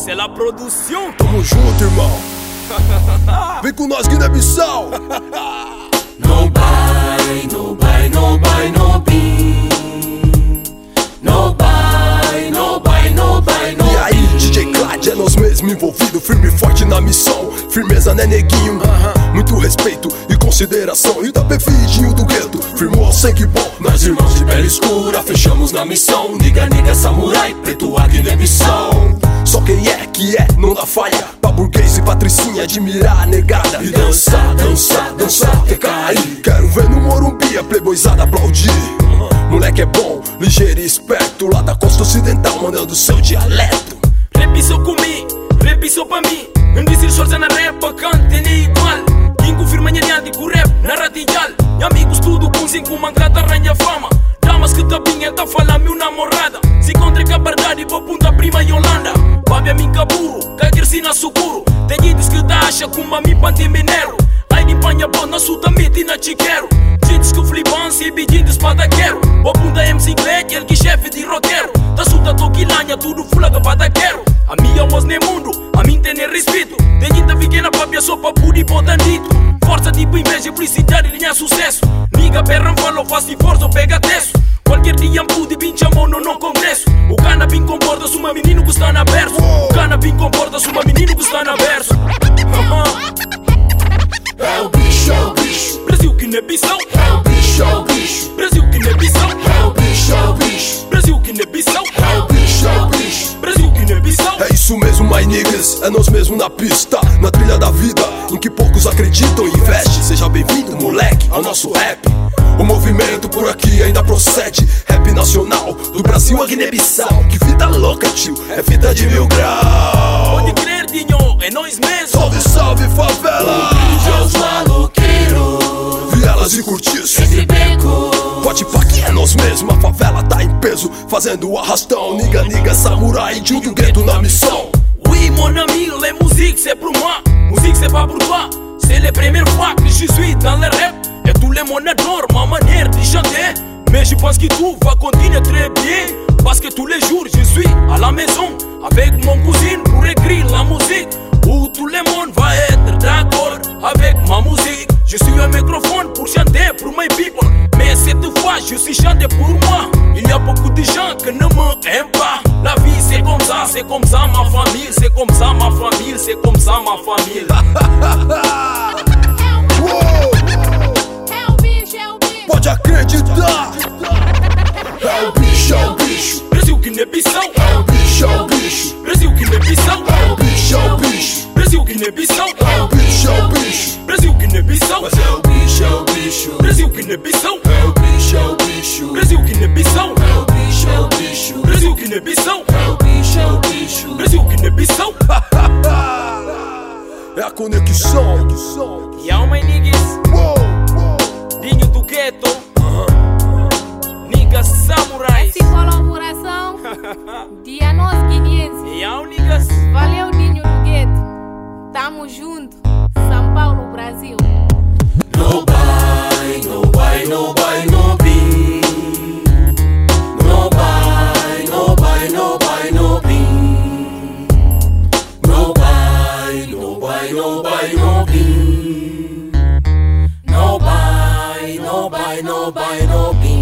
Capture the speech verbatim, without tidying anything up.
c'est la produção. Tamo junto, irmão. Vem com nós, Guiné-Bissau. No buy, no buy, no buy, no bin. No buy, no buy, no buy, no bin. E aí, D J Clad, é nós mesmo envolvido, firme e forte na missão. Firmeza, né, neguinho? Muito respeito e consideração. E da Vidinho do gueto, firmou ao sangue bom. Nós irmãos de pele escura, fechamos na missão. Niga, niga, samurai, preto, a Guiné-Bissau. Só quem é que é, não dá falha. Pra burguês e patricinha admirar a negada. E dançar, dançar, dançar, até cair. Quero ver no Morumbi a playboyzada aplaudir. Moleque é bom, ligeiro e esperto. Lá da costa ocidental, mandando seu dialeto. Repisou comigo, repisou pra mim. Não dizer força na rap, cante nem igual. Quem confirma nha de com rap na radial. E amigos tudo com cinco mancada arranha fama. Damas que tá bem, tá falando meu namorada. Se encontra com a verdade, vou punta prima Yolanda. Babi a mim caburo, caguer se na seguro. Tem gente que tá acha com uma mi pante mineiro. Aí de panha boa na sutamite e na chiquero. Gente que flipam se pedindo espadaquero. Vou punta M C inglês, ele que chefe de roqueiro. Da suta toquilanha, tudo fulaga padaquero. A minha voz nem mundo, a mim tem nem respeito. Tem gente pequena papia só pra pudi e potandito. Força tipo inveja, felicidade, linha sucesso. Niga perram, falou, faz de força, pega teço. Qualquer dia pude vir chamou no não congresso. O cana bem comporta se uma menino que está na berço. O cana bem comporta se uma menino que está na berço. É o bicho, é o bicho. Brasil, Guiné-Bissau. É o bicho, é o bicho. Brasil, Guiné-Bissau. É o bicho, é o bicho. Brasil, Guiné-Bissau. É o bicho, é o bicho. Brasil, Guiné-Bissau. É isso mesmo, my niggas, é nós mesmo na pista, na trilha da vida, em que poucos acreditam e investem. Seja bem-vindo, moleque, ao nosso rap. O movimento por aqui ainda procede. Rap nacional, do Brasil a Guiné-Bissau. Que vida louca, tio, é vida de mil graus. Pode crer, Dinho, é nós mesmo. Salve, salve, favela. Os maloqueiros, Vielas e cortiços, esse beco. pode pá que é nós mesmo. A favela tá em peso, fazendo o arrastão. Niga, niga, samurai, tio do gueto na missão. Oui, mon ami, la musique c'est pour moi. Musique c'est pas pour toi. C'est la première fois que je suis dans le rap. Et tout le monde adore ma manière de chanter. Mais je pense que tout va continuer très bien. Parce que tous les jours je suis à la maison avec mon cousin pour écrire la musique. Où tout le monde va être d'accord avec ma musique. Je suis un microphone pour chanter pour my people. Mais cette fois je suis chanté pour moi. Il y a beaucoup de gens qui ne m'aiment pas. La vie c'est comme ça, c'est comme ça ma famille. C'est comme ça ma famille, c'est comme ça ma famille. Pode acreditar. É o bicho, é o bicho. Brasil, Guiné-Bissau. É o bicho, é o bicho. Brasil, Guiné-Bissau. É o bicho, é o bicho. Brasil, Guiné-Bissau. É o bicho, é o bicho. Brasil, Guiné-Bissau. Mas é o bicho, é o bicho. Brasil, Guiné-Bissau. É o bicho, é o bicho. Brasil, Guiné-Bissau. É o bicho, é o bicho. Brasil, Guiné-Bissau. É o bicho, é o bicho. Brasil, Guiné-Bissau. É a conexão. Yo, my niggas. Uou, Dinho do gueto. Niggas samurais. Essa colaboração de a nós guineenses. Yo, niggas. Valeu, Dinho do gueto. Tamo junto. São Paulo, Brasil. No buy, no buy, no buy, no bin. No buy, no buy, no buy, no bin. No buy, no buy, no buy, no bin. No buy, no buy, no buy, no bin.